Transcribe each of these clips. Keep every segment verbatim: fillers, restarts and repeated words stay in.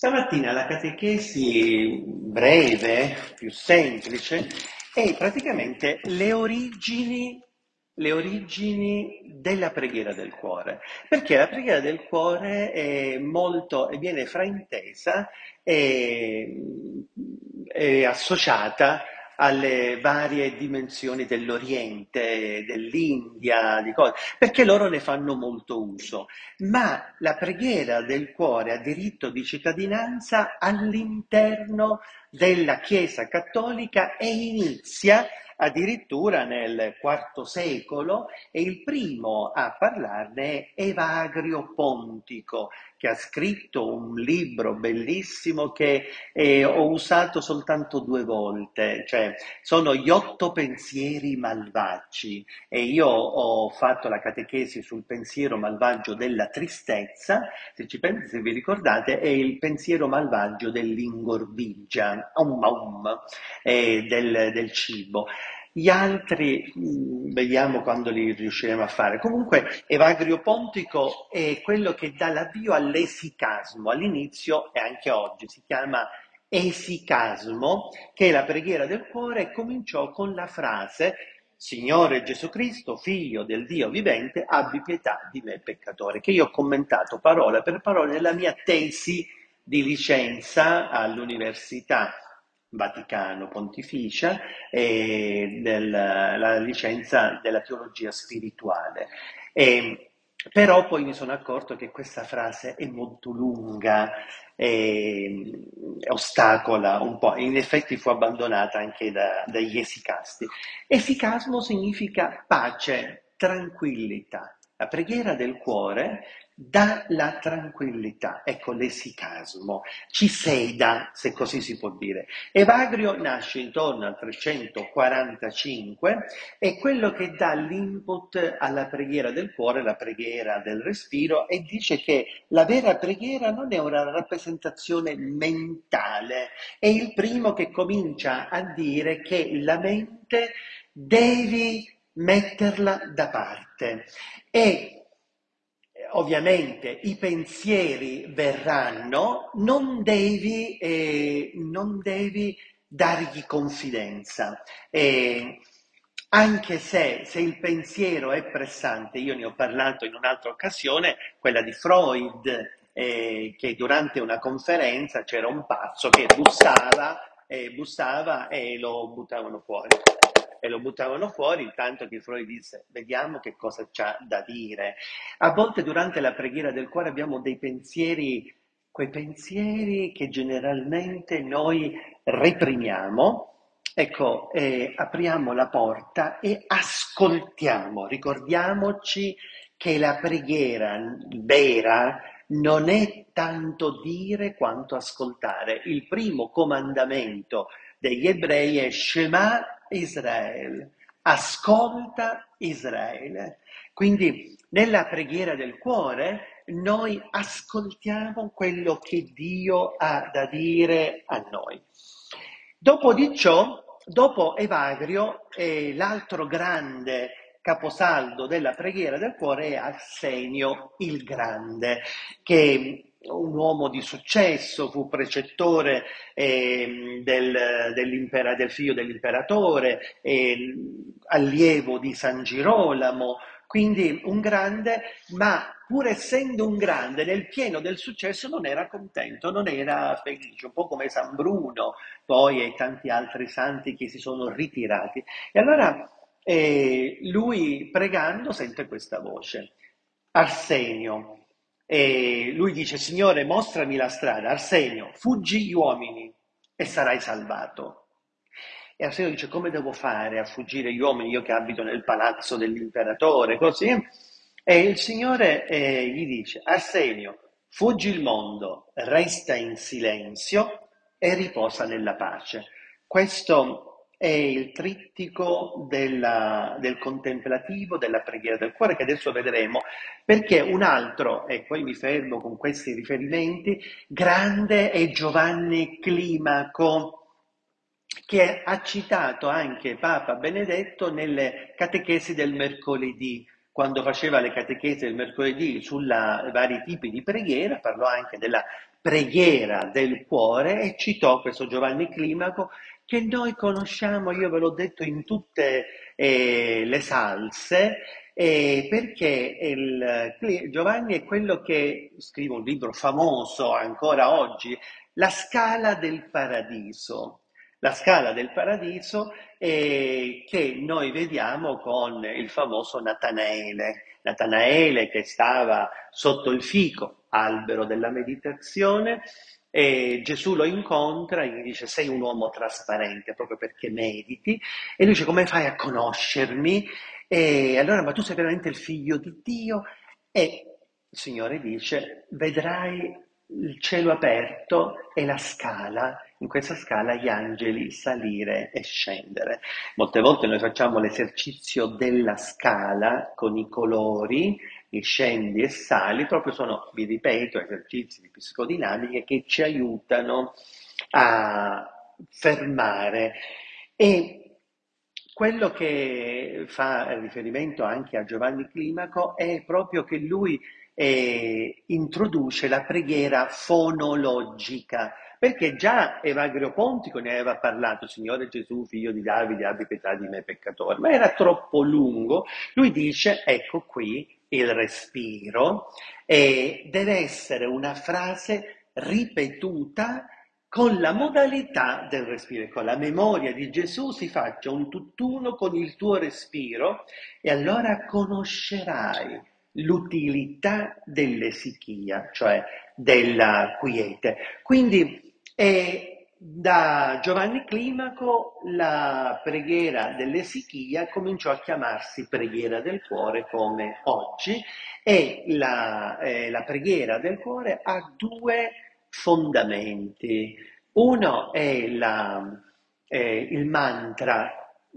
Stamattina la catechesi breve, più semplice, è praticamente le origini, le origini della preghiera del cuore, perché la preghiera del cuore è molto, viene fraintesa e è associata alle varie dimensioni dell'Oriente, dell'India, di cose, perché loro ne fanno molto uso. Ma la preghiera del cuore ha diritto di cittadinanza all'interno della Chiesa cattolica e inizia addirittura nel quarto secolo, e il primo a parlarne è Evagrio Pontico, che ha scritto un libro bellissimo che eh, ho usato soltanto due volte, cioè sono gli otto pensieri malvagi, e io ho fatto la catechesi sul pensiero malvagio della tristezza. Se ci pensate, se vi ricordate, è il pensiero malvagio dell'ingordigia, um, um, eh, del, del cibo. Gli altri, mh, vediamo quando li riusciremo a fare. Comunque, Evagrio Pontico è quello che dà l'avvio all'esicasmo. All'inizio, e anche oggi, si chiama esicasmo, che è la preghiera del cuore, e cominciò con la frase: Signore Gesù Cristo, figlio del Dio vivente, abbi pietà di me peccatore, che io ho commentato parola per parola nella mia tesi di licenza all'Università Vaticano Pontificia, e della licenza della teologia spirituale. E, però poi mi sono accorto che questa frase è molto lunga e ostacola un po', in effetti fu abbandonata anche da, dagli esicasti. Esicasmo significa pace, tranquillità. La preghiera del cuore dà la tranquillità, ecco l'esicasmo, ci seda, se così si può dire. Evagrio nasce intorno al trecentoquarantacinque, è quello che dà l'input alla preghiera del cuore, la preghiera del respiro, e dice che la vera preghiera non è una rappresentazione mentale, è il primo che comincia a dire che la mente devi metterla da parte, e ovviamente i pensieri verranno, non devi, eh, non devi dargli confidenza. Eh, anche se, se il pensiero è pressante, io ne ho parlato in un'altra occasione, quella di Freud, eh, che durante una conferenza c'era un pazzo che bussava, e bussava e lo buttavano fuori. E lo buttavano fuori, intanto che Freud disse: vediamo che cosa c'ha da dire. A volte durante la preghiera del cuore abbiamo dei pensieri, quei pensieri che generalmente noi reprimiamo. Ecco, eh, apriamo la porta e ascoltiamo. Ricordiamoci che la preghiera vera non è tanto dire quanto ascoltare. Il primo comandamento degli ebrei è Shema Israele, ascolta Israele. Quindi nella preghiera del cuore noi ascoltiamo quello che Dio ha da dire a noi. Dopo di ciò, dopo Evagrio, eh, l'altro grande caposaldo della preghiera del cuore è Arsenio il Grande, che un uomo di successo, fu precettore eh, del, dell'impera, del figlio dell'imperatore, eh, allievo di San Girolamo, quindi un grande, ma pur essendo un grande, nel pieno del successo non era contento, non era felice, un po' come San Bruno, poi e tanti altri santi che si sono ritirati. E allora eh, lui pregando sente questa voce: Arsenio. E lui dice: Signore, mostrami la strada. Arsenio, fuggi gli uomini e sarai salvato. E Arsenio dice: come devo fare a fuggire gli uomini, io che abito nel palazzo dell'imperatore, così? E il Signore eh, gli dice: Arsenio, fuggi il mondo, resta in silenzio e riposa nella pace. Questo è il trittico della, del contemplativo, della preghiera del cuore, che adesso vedremo, perché un altro, e poi mi fermo con questi riferimenti, grande è Giovanni Climaco, che ha citato anche Papa Benedetto nelle catechesi del mercoledì. Quando faceva le catechesi del mercoledì sui vari tipi di preghiera, parlò anche della preghiera del cuore e citò questo Giovanni Climaco che noi conosciamo, io ve l'ho detto in tutte eh, le salse, eh, perché il, Giovanni è quello che scrive un libro famoso ancora oggi, La Scala del Paradiso. La Scala del Paradiso eh, che noi vediamo con il famoso Natanaele. Natanaele che stava sotto il fico, albero della meditazione, e Gesù lo incontra e gli dice sei un uomo trasparente proprio perché mediti, e lui dice come fai a conoscermi? E allora ma tu sei veramente il figlio di Dio? E il Signore dice vedrai il cielo aperto e la scala, in questa scala gli angeli salire e scendere. Molte volte noi facciamo l'esercizio della scala con i colori, i scendi e sali, proprio sono, vi ripeto, esercizi di psicodinamica che ci aiutano a fermare. E quello che fa riferimento anche a Giovanni Climaco è proprio che lui eh, introduce la preghiera fonologica, perché già Evagrio Pontico ne aveva parlato, Signore Gesù, figlio di Davide, abbi pietà di me peccatore, ma era troppo lungo. Lui dice, ecco qui il respiro, e deve essere una frase ripetuta con la modalità del respiro, con la memoria di Gesù si faccia un tutt'uno con il tuo respiro e allora conoscerai l'utilità dell'esichia, cioè della quiete. Quindi è da Giovanni Climaco la preghiera dell'esichia cominciò a chiamarsi preghiera del cuore come oggi, e la, eh, la preghiera del cuore ha due fondamenti. Uno è la, eh, il mantra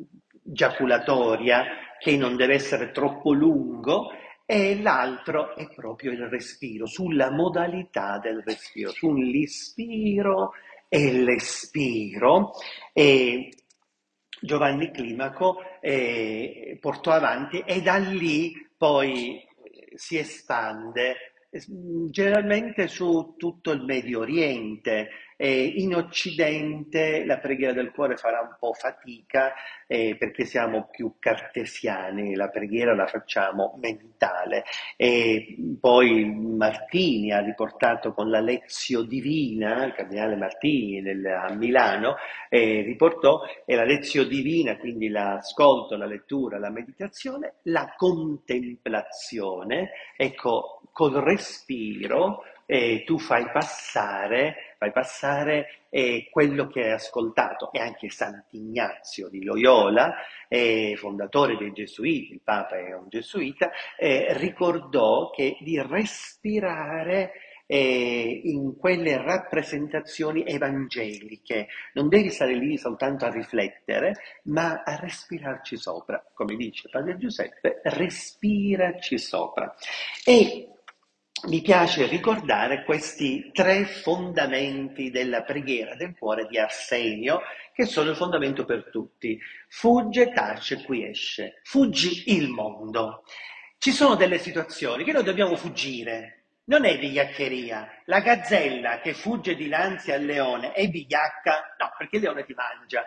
giaculatoria che non deve essere troppo lungo, e l'altro è proprio il respiro, sulla modalità del respiro, sull'ispiro e l'espiro. E Giovanni Climaco eh, portò avanti e da lì poi eh, si espande eh, generalmente su tutto il Medio Oriente. Eh, in Occidente la preghiera del cuore farà un po' fatica eh, perché siamo più cartesiani, la preghiera la facciamo mentale. E poi Martini ha riportato con la Lezio Divina, il cardinale Martini del, a Milano, eh, riportò e la Lezio Divina, quindi l'ascolto, la lettura, la meditazione, la contemplazione, ecco, col respiro eh, tu fai passare, fai passare eh, quello che hai ascoltato. E anche Sant'Ignazio di Loyola, eh, fondatore dei Gesuiti, il Papa è un gesuita, eh, ricordò che di respirare eh, in quelle rappresentazioni evangeliche. Non devi stare lì soltanto a riflettere, ma a respirarci sopra. Come dice Padre Giuseppe, respiraci sopra. E mi piace ricordare questi tre fondamenti della preghiera del cuore di Arsenio, che sono il fondamento per tutti. Fugge, tace, quiesce. Fuggi il mondo. Ci sono delle situazioni che noi dobbiamo fuggire. Non è vigliaccheria. La gazzella che fugge dinanzi al leone è vigliacca? No, perché il leone ti mangia.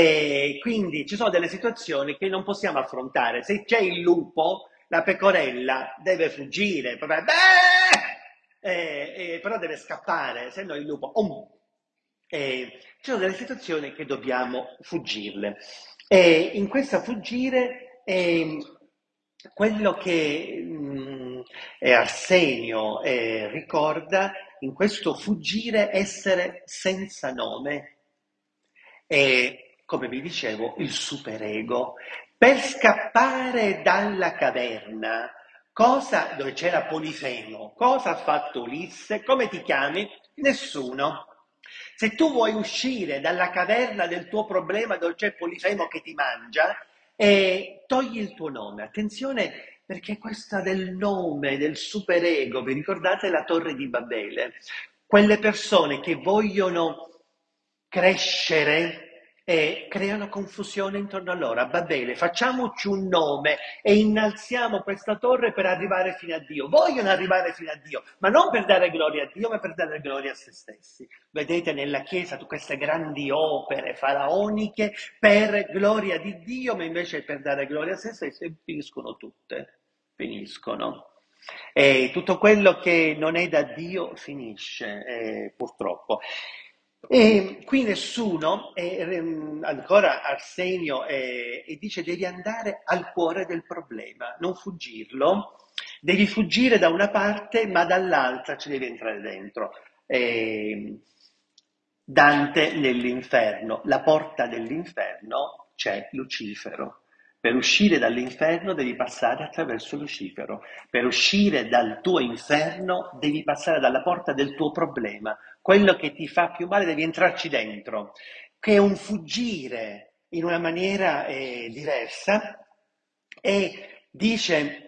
E quindi ci sono delle situazioni che non possiamo affrontare. Se c'è il lupo, la pecorella deve fuggire, proprio, beh! Eh, eh, però deve scappare, se no il lupo... Oh! Eh, ci sono delle situazioni che dobbiamo fuggirle. E in questa fuggire... Eh, quello che mh, Arsenio eh, ricorda in questo fuggire essere senza nome e, come vi dicevo, il superego. Per scappare dalla caverna, cosa, dove c'era Polifemo, cosa ha fatto Ulisse? Come ti chiami? Nessuno. Se tu vuoi uscire dalla caverna del tuo problema dove c'è Polifemo che ti mangia, eh, togli il tuo nome. Attenzione, perché questa del nome, del superego, vi ricordate la Torre di Babele? Quelle persone che vogliono crescere e creano confusione intorno a loro. Va bene, facciamoci un nome e innalziamo questa torre per arrivare fino a Dio. Vogliono arrivare fino a Dio, ma non per dare gloria a Dio, ma per dare gloria a se stessi. Vedete nella Chiesa queste grandi opere faraoniche per gloria di Dio, ma invece per dare gloria a se stessi, e finiscono tutte, finiscono. E tutto quello che non è da Dio finisce, eh, purtroppo. E qui nessuno, eh, ehm, ancora Arsenio, eh, e dice devi andare al cuore del problema, non fuggirlo, devi fuggire da una parte ma dall'altra ci devi entrare dentro. Eh, Dante nell'inferno, la porta dell'inferno c'è Lucifero. Per uscire dall'inferno devi passare attraverso Lucifero. Per uscire dal tuo inferno devi passare dalla porta del tuo problema. Quello che ti fa più male devi entrarci dentro, che è un fuggire in una maniera eh, diversa. E dice,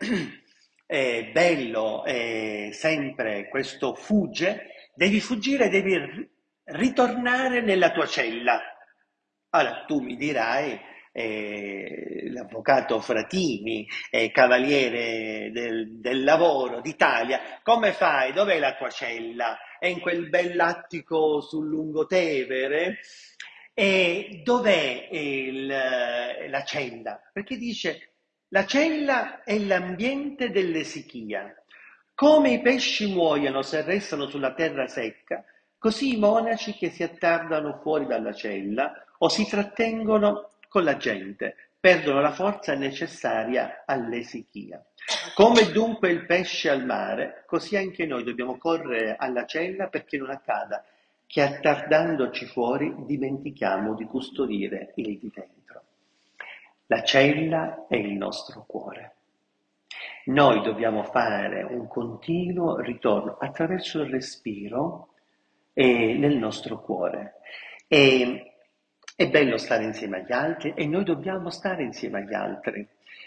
è bello eh, sempre questo fugge, devi fuggire, devi ri- ritornare nella tua cella. Allora tu mi dirai, eh, l'avvocato Fratini, eh, cavaliere del, del lavoro d'Italia, come fai? Dov'è la tua cella? È in quel bell'attico sul Lungotevere? E dov'è il, la cella? Perché dice la cella è l'ambiente dell'esichia. Come i pesci muoiono se restano sulla terra secca, così i monaci che si attardano fuori dalla cella o si trattengono con la gente perdono la forza necessaria all'esichia. Come dunque il pesce al mare, così anche noi dobbiamo correre alla cella perché non accada che attardandoci fuori dimentichiamo di custodire il di dentro. La cella è il nostro cuore. Noi dobbiamo fare un continuo ritorno attraverso il respiro e nel nostro cuore. E è bello stare insieme agli altri e noi dobbiamo stare insieme agli altri.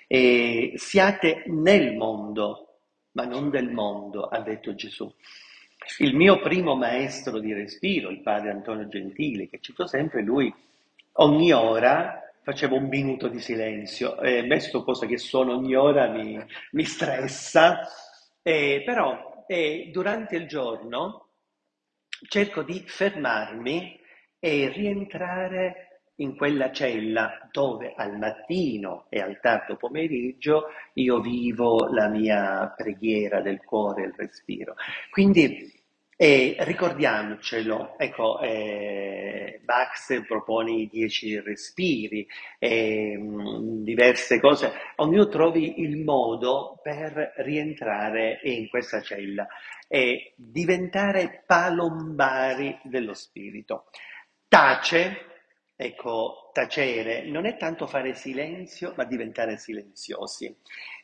E siate nel mondo, ma non del mondo, ha detto Gesù. Il mio primo maestro di respiro, il padre Antonio Gentili, che cito sempre, lui ogni ora faceva un minuto di silenzio. E a me sto cosa che suona ogni ora mi, mi stressa, eh, però eh, durante il giorno cerco di fermarmi e rientrare in quella cella dove al mattino e al tardo pomeriggio io vivo la mia preghiera del cuore e il respiro. Quindi eh, ricordiamocelo, ecco, eh, Bax propone i dieci respiri, eh, diverse cose, ognuno trovi il modo per rientrare in questa cella e diventare palombari dello spirito. Tace, ecco, tacere non è tanto fare silenzio, ma diventare silenziosi.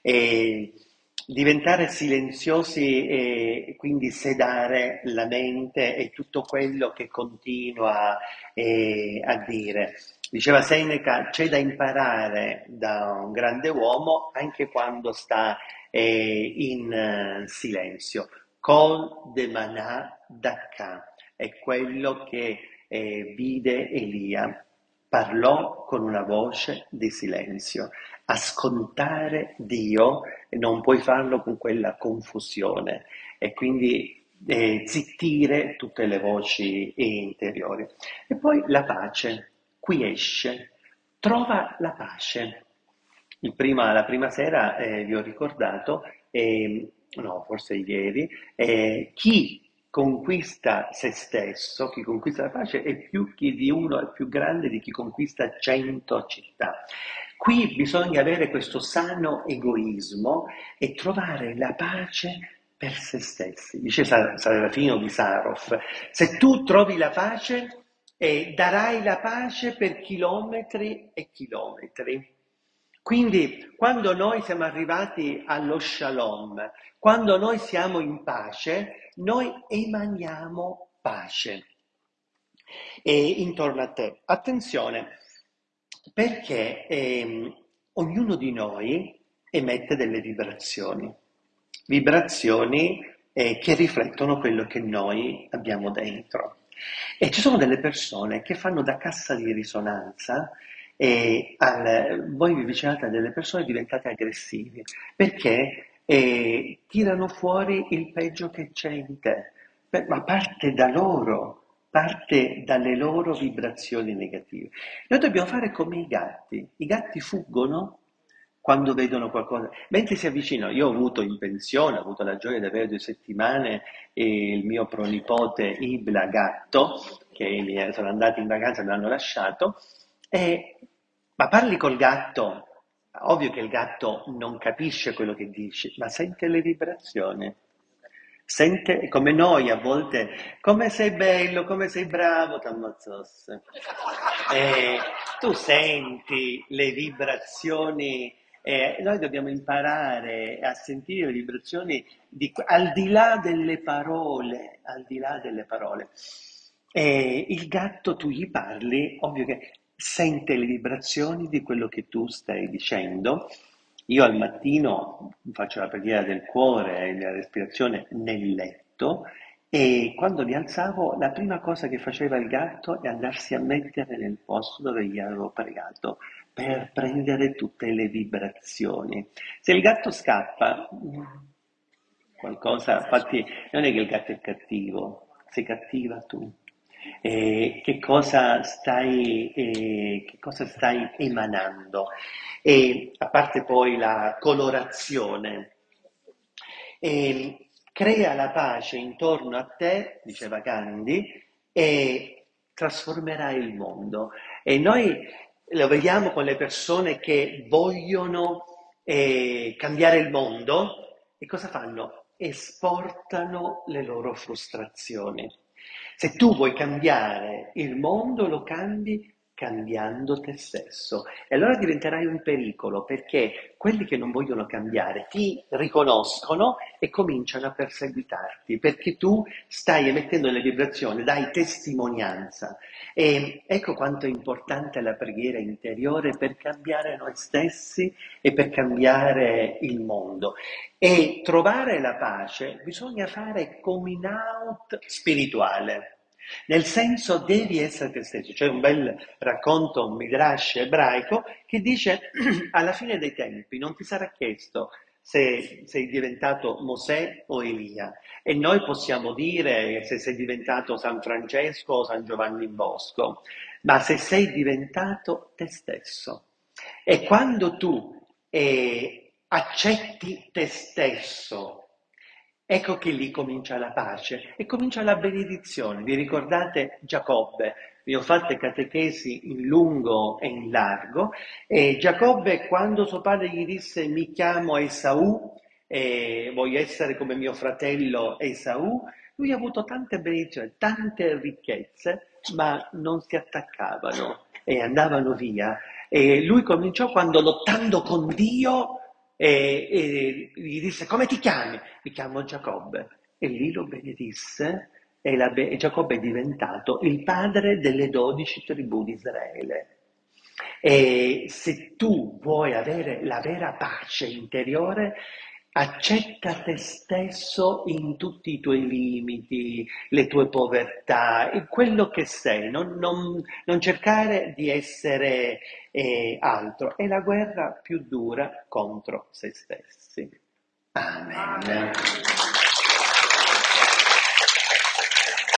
E diventare silenziosi e quindi sedare la mente e tutto quello che continua eh, a dire. Diceva Seneca, c'è da imparare da un grande uomo anche quando sta eh, in eh, silenzio. Col de manà d'acca è quello che eh, vide Elia. Parlò con una voce di silenzio. Ascoltare Dio non puoi farlo con quella confusione e quindi eh, zittire tutte le voci interiori. E poi la pace, quiesce, trova la pace. Il prima, la prima sera eh, vi ho ricordato, eh, no, forse ieri, eh, chi conquista se stesso, chi conquista la pace è più chi di uno, è più grande di chi conquista cento città. Qui bisogna avere questo sano egoismo e trovare la pace per se stessi. Dice Serafino di Sarov, se tu trovi la pace, eh, darai la pace per chilometri e chilometri. Quindi quando noi siamo arrivati allo shalom, quando noi siamo in pace, noi emaniamo pace e intorno a te. Attenzione, perché ehm, ognuno di noi emette delle vibrazioni, vibrazioni eh, che riflettono quello che noi abbiamo dentro. E ci sono delle persone che fanno da cassa di risonanza e al- voi vi avvicinate a delle persone diventate aggressivi perché eh, tirano fuori il peggio che c'è in te. Beh, ma parte da loro, parte dalle loro vibrazioni negative. Noi dobbiamo fare come i gatti. I gatti fuggono quando vedono qualcosa, mentre si avvicinano. Io ho avuto in pensione, ho avuto la gioia di avere due settimane e il mio pronipote Ibla gatto, che mi sono andati in vacanza e me l'hanno lasciato, e, ma parli col gatto, ovvio che il gatto non capisce quello che dici, ma sente le vibrazioni. Sente come noi a volte, come sei bello, come sei bravo, t'ammazzasse. E tu senti le vibrazioni, e noi dobbiamo imparare a sentire le vibrazioni di- al di là delle parole, al di là delle parole. E il gatto tu gli parli, ovvio che sente le vibrazioni di quello che tu stai dicendo. Io al mattino faccio la preghiera del cuore e la respirazione nel letto e quando mi alzavo la prima cosa che faceva il gatto è andarsi a mettere nel posto dove gli avevo pregato per prendere tutte le vibrazioni. Se il gatto scappa, qualcosa, infatti non è che il gatto è cattivo, sei cattiva tu. Eh, che cosa stai, eh, che cosa stai emanando? E a parte poi la colorazione, e crea la pace intorno a te, diceva Gandhi, e trasformerai il mondo. E noi lo vediamo con le persone che vogliono eh, cambiare il mondo e cosa fanno? Esportano le loro frustrazioni. Se tu vuoi cambiare il mondo, lo cambi cambiando te stesso. E allora diventerai un pericolo perché quelli che non vogliono cambiare ti riconoscono e cominciano a perseguitarti perché tu stai emettendo le vibrazioni, dai testimonianza. E ecco quanto è importante la preghiera interiore per cambiare noi stessi e per cambiare il mondo. E trovare la pace bisogna fare coming out spirituale. Nel senso devi essere te stesso. C'è un bel racconto, un midrash ebraico che dice alla fine dei tempi non ti sarà chiesto se sei diventato Mosè o Elia e noi possiamo dire se sei diventato San Francesco o San Giovanni Bosco, ma se sei diventato te stesso. E quando tu eh, accetti te stesso, ecco che lì comincia la pace e comincia la benedizione. Vi ricordate Giacobbe? Vi ho fatte catechesi in lungo e in largo e Giacobbe quando suo padre gli disse mi chiamo Esaù e voglio essere come mio fratello Esaù, lui ha avuto tante benedizioni, tante ricchezze, ma non si attaccavano e andavano via. E lui cominciò quando lottando con Dio e, e gli disse come ti chiami? Mi chiamo Giacobbe. E lì lo benedisse e, la be- e Giacobbe è diventato il padre delle dodici tribù di Israele. E se tu vuoi avere la vera pace interiore, accetta te stesso in tutti i tuoi limiti, le tue povertà, e quello che sei, non, non- non cercare di essere eh, altro. È la guerra più dura contro se stessi. Amen.